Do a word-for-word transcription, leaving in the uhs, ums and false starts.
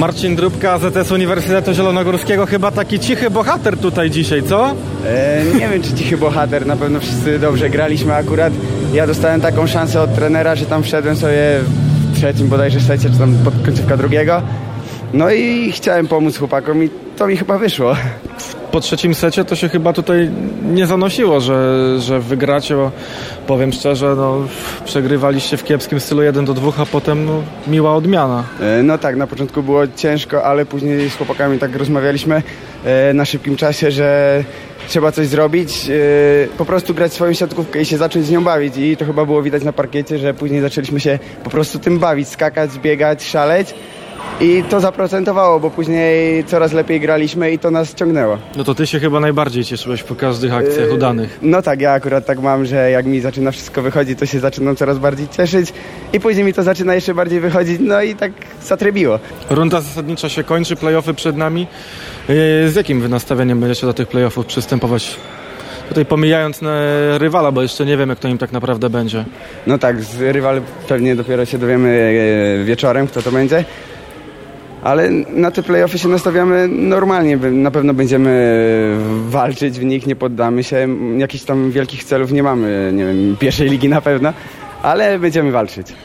Marcin Drubka, A Z S Uniwersytetu Zielonogórskiego, chyba taki cichy bohater tutaj dzisiaj, co? E, nie wiem, czy cichy bohater, na pewno wszyscy dobrze graliśmy. Akurat ja dostałem taką szansę od trenera, że tam wszedłem sobie w trzecim bodajże secie, czy tam pod końcówka drugiego. No i chciałem pomóc chłopakom i to mi chyba wyszło. Po trzecim secie to się chyba tutaj nie zanosiło, że, że wygracie, bo powiem szczerze, no, przegrywaliście w kiepskim stylu jeden do dwóch, a potem no, miła odmiana. E, no tak, na początku było ciężko, ale później z chłopakami tak rozmawialiśmy e, na szybkim czasie, że trzeba coś zrobić, e, po prostu grać swoją siatkówkę i się zacząć z nią bawić. I to chyba było widać na parkiecie, że później zaczęliśmy się po prostu tym bawić, skakać, biegać, szaleć. I to zaprocentowało, bo później coraz lepiej graliśmy i to nas ciągnęło. No to ty się chyba najbardziej cieszyłeś po każdych akcjach yy, udanych. No tak, ja akurat tak mam, że jak mi zaczyna wszystko wychodzić, to się zaczynam coraz bardziej cieszyć i później mi to zaczyna jeszcze bardziej wychodzić, no i tak zatrybiło. Runda zasadnicza się kończy, play-offy przed nami. Yy, z jakim wy nastawieniem będziecie do tych play-offów przystępować? Tutaj pomijając rywala, bo jeszcze nie wiem, jak to im tak naprawdę będzie. No tak, z rywal pewnie dopiero się dowiemy wieczorem, kto to będzie. Ale na te play-offy się nastawiamy normalnie. Na pewno będziemy walczyć w nich, nie poddamy się. Jakichś tam wielkich celów nie mamy, nie wiem, pierwszej ligi na pewno, ale będziemy walczyć.